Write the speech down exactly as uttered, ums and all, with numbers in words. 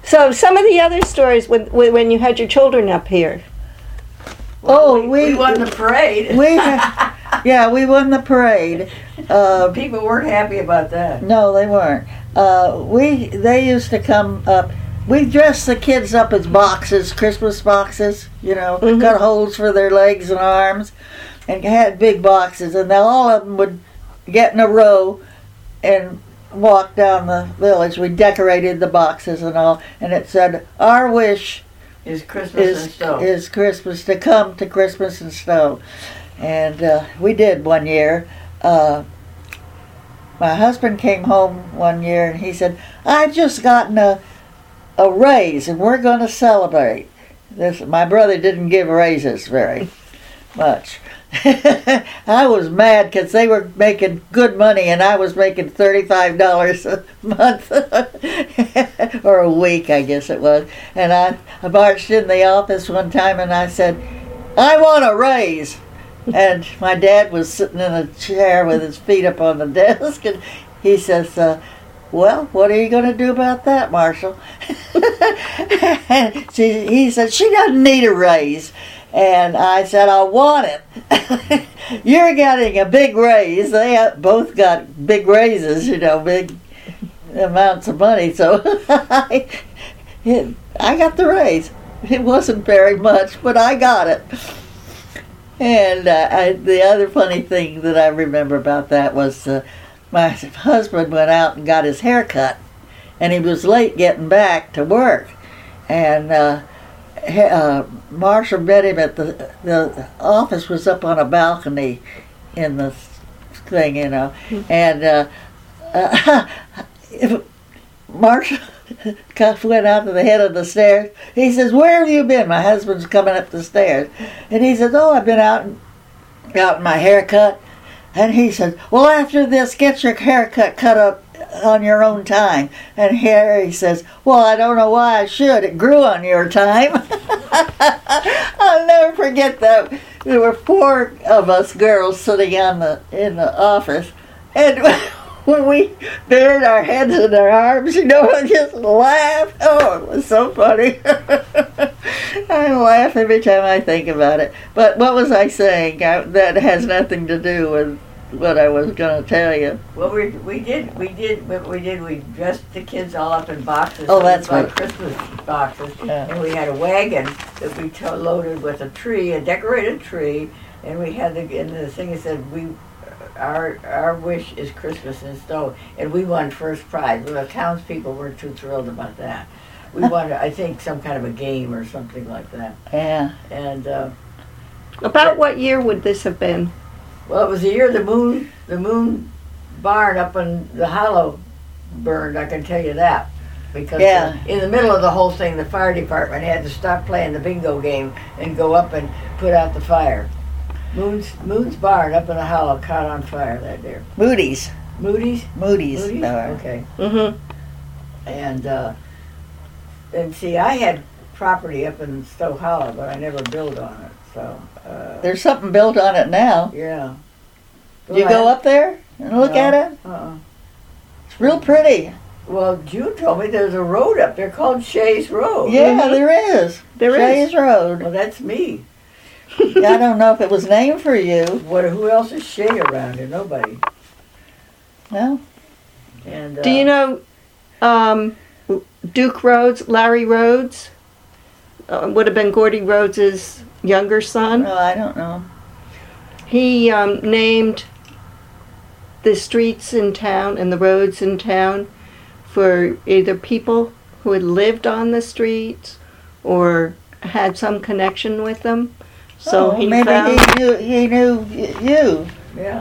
So some of the other stories when when you had your children up here. Well, oh, we, we, we won the parade. we, yeah, we won the parade. Uh, People weren't happy about that. no, they weren't. Uh, we they used to come up. We dressed the kids up as boxes, Christmas boxes. You know, Mhm. cut holes for their legs and arms, and had big boxes. And then all of them would get in a row and walk down the village. We decorated the boxes and all, and it said, "Our wish Is Christmas and is Stowe. is Christmas to come to Christmas in Stowe," and uh, we did one year. Uh, my husband came home one year and he said, "I just gotten a a raise and we're going to celebrate." This my brother didn't give raises very much. I was mad because they were making good money and I was making thirty-five dollars a month or a week, I guess it was. And I, I marched in the office one time and I said, "I want a raise." And my dad was sitting in a chair with his feet up on the desk and he says, uh, "Well, what are you going to do about that, Marshall?" she, he said, "She doesn't need a raise." And I said, "I want it." "You're getting a big raise." They both got big raises, you know, big amounts of money. So I, it, I got the raise. It wasn't very much, but I got it. And uh, I, the other funny thing that I remember about that was uh, my husband went out and got his hair cut, and he was late getting back to work. And uh, uh, Marshall met him at the the office was up on a balcony in the thing, you know. And uh, uh, Marshall went out to the head of the stairs. He says, "Where have you been?" My husband's coming up the stairs, and he says, "Oh, I've been out and got my hair cut." And he says, "Well, after this, get your haircut cut up on your own time." And Harry says, "Well, I don't know why I should. It grew on your time." I'll never forget that. There were four of us girls sitting on the in the office, and when we buried our heads in our arms, you know, I just laughed. Oh, it was so funny. I laugh every time I think about it. But what was I saying? I, that has nothing to do with what I was going to tell you. Well, we we did we did what we did. We dressed the kids all up in boxes. Oh, that's like right. Christmas boxes, Yeah. and we had a wagon that we to- loaded with a tree, a decorated tree, and we had the and the thing that said we. Our our wish is Christmas in Stowe, and we won first prize. Well, the townspeople weren't too thrilled about that. We won, I think, some kind of a game or something like that. Yeah. And uh, About what year would this have been? well, it was the year the moon the moon barn up in the hollow burned. I can tell you that because Yeah. uh, in the middle of the whole thing, the fire department had to stop playing the bingo game and go up and put out the fire. Moon's Moon's barn up in the hollow caught on fire that day. Moody's. Moody's. Moody's. Moody's? Uh, Okay. Mm-hmm. And uh, and see, I had property up in Stowe Hollow, but I never built on it. So uh, There's something built on it now. yeah. Did you go up there and look No. at it? Uh-uh. It's real pretty. Well, June told me there's a road up there called Shays Road. Yeah, there is. There is. Shays Road. Well, that's me. I don't know if it was named for you. What? Who else is Shay around here? Nobody. No. And uh, Do you know um, Duke Rhodes, Larry Rhodes? Uh, would have been Gordy Rhodes' younger son. No, I don't know. He um, named the streets in town and the roads in town for either people who had lived on the streets or had some connection with them. So Oh, he maybe found he knew he knew y- you. Yeah.